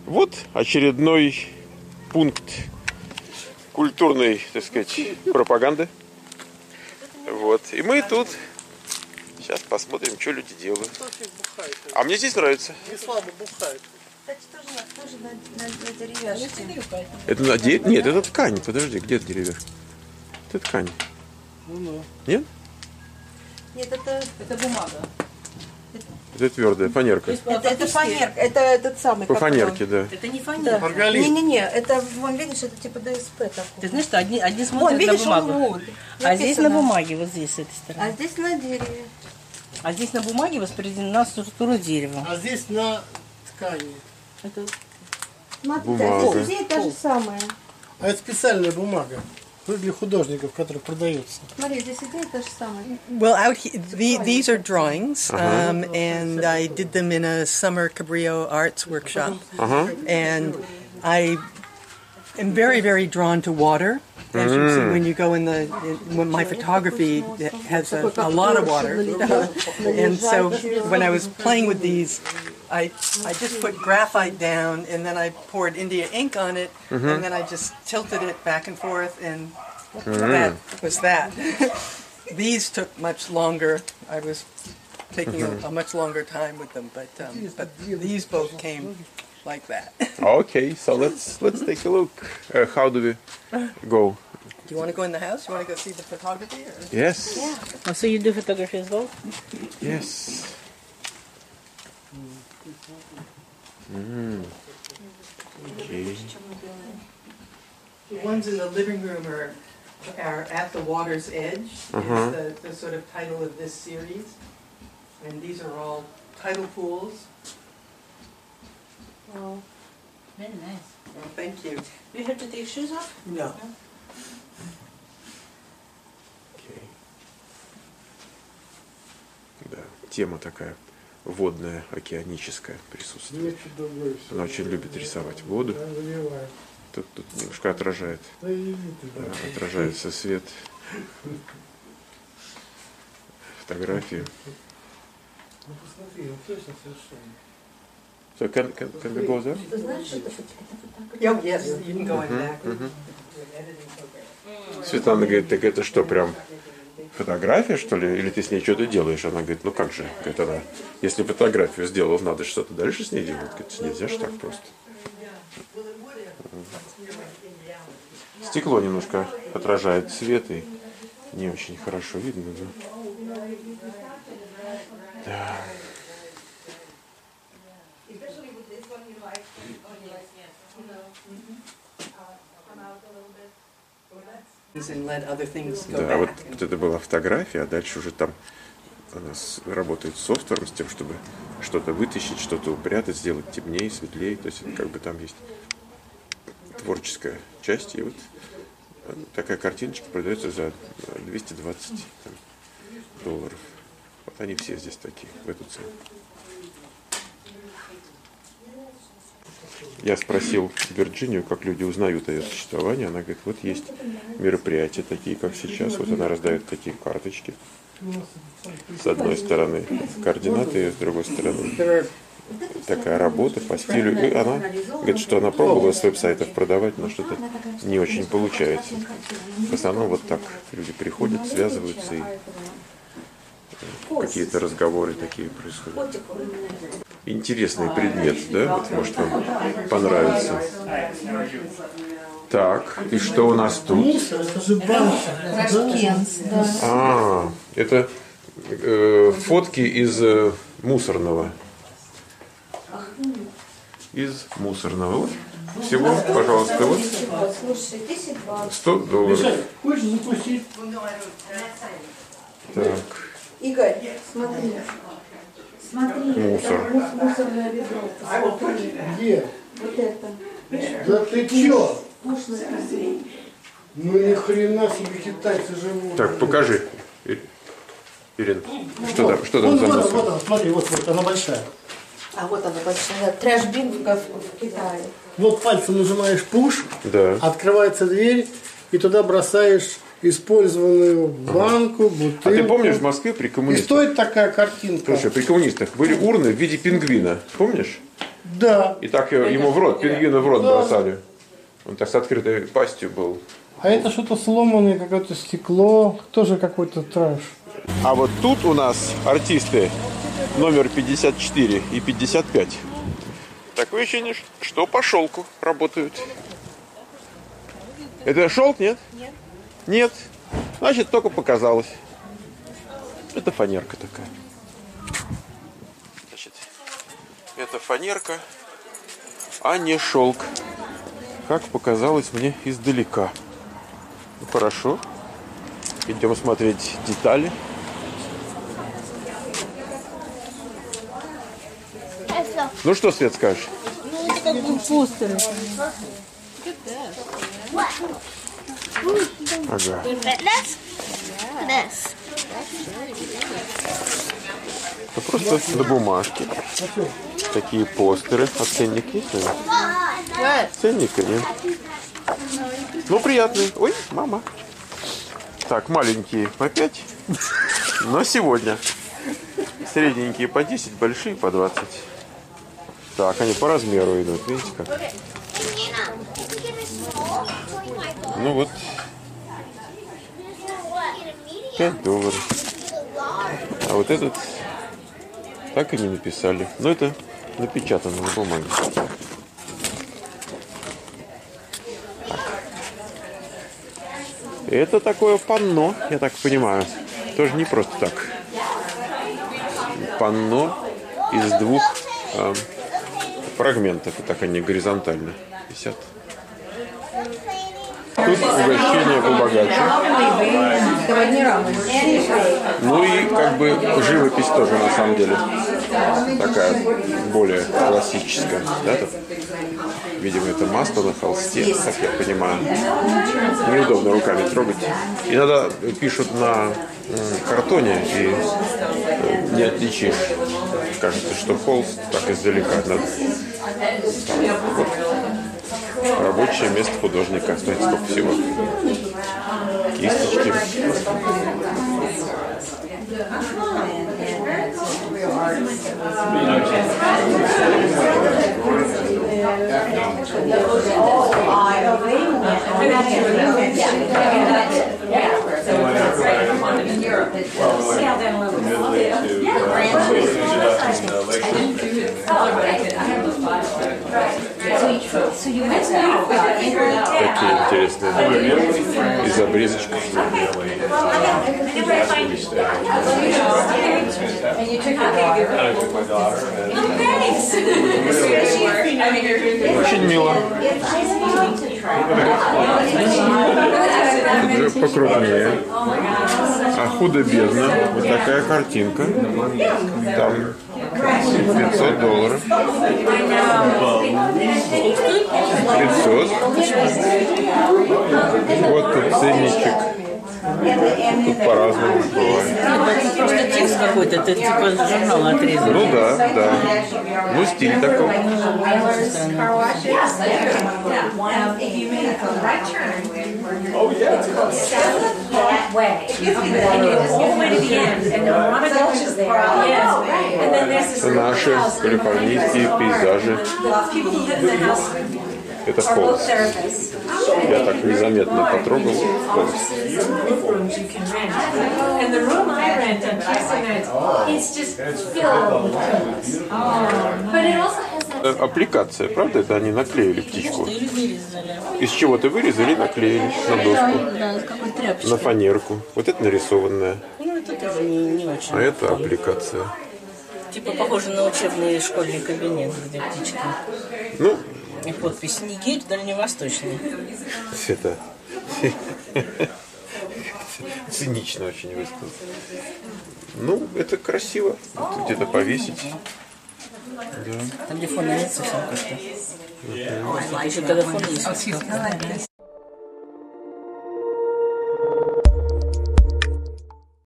Вот очередной пункт культурной, так сказать, пропаганды. Вот. И мы тут сейчас посмотрим, что люди делают. А мне здесь нравится. Не слабо бухает. Кстати, тоже на деревяшке. Это на Нет, это ткань. Подожди, где это деревяшка? Это ткань. Ну. Нет? Нет, это бумага. Это твердая фанерка. Это фанерка, это этот самый. По фанерке, да. Это не фанерка. Да. Не-не-не, это, вон, видишь, это типа ДСП такой. Ты знаешь, что одни Вон, смотрят видишь, на бумагу. вот, А здесь на написано. бумаге, вот здесь, с этой стороны. А здесь на дереве. А здесь на бумаге воспределена структура дерева. А здесь на ткани. Это... Смотрите, Бумага. а здесь идея та же самая. А это специальная бумага. Для художников, которая продается. Смотри, здесь идея та же самая. Well, these are drawings, and I did them in a summer Cabrillo arts workshop. And I am very, very drawn to water. As you see, when you go when my photography has a lot of water. And so when I was playing with these, I just put graphite down, and then I poured India ink on it, and then I just tilted it back and forth, and that was that. These took much longer. I was taking a much longer time with them, but these both came like that. Okay, so let's take a look. How do we go? Do you want to go in the house? You want to go see the photography? Or? Yes. Oh, so you do photography as well? Yes. Okay. The ones in the living room are At the Water's Edge, is the sort of title of this series. And these are all tidal pools. Oh, very nice. Well, thank you. Do you have to take shoes off? No. Okay. Да, тема такая водная, океаническая присутствует. Она очень любит рисовать воду. Тут немножко отражается свет, фотографии. Ну посмотри, он точно совершенно. So can we go there? Ты знаешь, что это фотография? Oh, yes, you can go in back. Светлана говорит, так это что, прям фотография, что ли? Или ты с ней что-то делаешь? Она говорит, ну как же, говорит она, если фотографию сделал, надо что-то дальше с ней делать. Говорит, нельзя же так просто. Стекло немножко отражает свет и не очень хорошо видно. Да. And let other things go Да, вот back. это была фотография, а дальше уже там у нас работает софтвер с тем, чтобы что-то вытащить, что-то упрятать, сделать темнее, светлее. То есть как бы там есть творческая часть. И вот такая картиночка продается за $220. Вот они все здесь такие, в эту цену. Я спросил Вирджинию, как люди узнают о ее существовании. Она говорит, вот есть мероприятия такие, как сейчас. Вот она раздает такие карточки. С одной стороны координаты, с другой стороны такая работа по стилю. И она говорит, что она пробовала с веб-сайтов продавать, но что-то не очень получается. В основном вот так люди приходят, связываются, и какие-то разговоры такие происходят. Интересный предмет, да? Вот, может, вам понравится. Так, и что у нас тут? Мусор, это же банка. Рашкенс, да. Это фотки из мусорного. Из мусорного. Вот. Всего, пожалуйста, вот Слушай, $10. $100. Хочешь запустить? Так, Игорь, смотри. Смотри, Мусор. это мусорное ведро. Посмотри. Где? Вот это. Да ты чё? Пуш написано. Ну ни хрена себе китайцы живут. так, покажи. Ирина, что там Вот, за вот, мусор? вот она, смотри, вот, она большая. А вот она большая. Трэш-бин в Китае. Вот пальцем нажимаешь пуш, Да. открывается дверь, и туда бросаешь использованную банку, бутылку. А ты помнишь, в Москве при И коммунистах? стоит такая картинка. Слушай, при коммунистах были урны в виде пингвина. Помнишь? Да. И так ему в рот, пингвину в рот бросали. Он так с открытой пастью был. А это что-то сломанное, какое-то стекло, тоже какой-то трэш. А вот тут у нас артисты номер 54 и 55. Такое ощущение, что по шелку работают. Это шелк, нет? Нет. Нет. Значит, только показалось. Это фанерка такая. Значит, это фанерка, а не шелк. Как показалось мне издалека. Ну, хорошо. Идем смотреть детали. Ну что, Свет, скажешь? Ну, это как бы постеры. Ага. Это просто на бумажке. Такие постеры. А ценник есть, наверное? Ценника нет. Ну, приятный. Ой, мама. Так, маленькие по 5. Но сегодня. Средненькие по 10, большие по 20. Так, они по размеру идут. Видите как? Ну вот. $5. А вот этот так и не написали. Но это напечатано на бумаге. Так. Это такое панно, я так понимаю. Тоже не просто так. Панно из двух фрагментов. И так они горизонтально висят. Тут угощение побогаче. Ну и как бы живопись тоже на самом деле такая более классическая. Да, тут, видимо, это масло на холсте, как я понимаю. Неудобно руками трогать. Иногда пишут на картоне и не отличишь. Кажется, что холст так издалека. Надо. Вот. Рабочее место художника. Смотрите, сколько всего. Кисточки. Такие интересные из обрезочков. Очень мило. Тут же покрупнее. А худо-бедно. Вот такая картинка. Там $500. 500. Вот тут ценничек. Тут по-разному бывает. Это просто текст какой-то, это типа журнала отрезан. Ну да, да. Ну стиль такой. Это наши калифорнийские пейзажи. Это холст. Я так незаметно потрогал холст. Аппликация, правда? Это они наклеили птичку. Из чего-то вырезали и наклеили на доску. Да, с какой тряпочкой. На фанерку. Вот это нарисованное. Ну, это тоже не очень. А это аппликация. Типа похоже на учебный школьный кабинет, где птичка. Ну, И подпись «Нигерь дальневосточный». это цинично очень высказано. Ну, это красиво. Это где-то повесить. Да. Там где фона нет совсем как-то. Еще когда фон есть.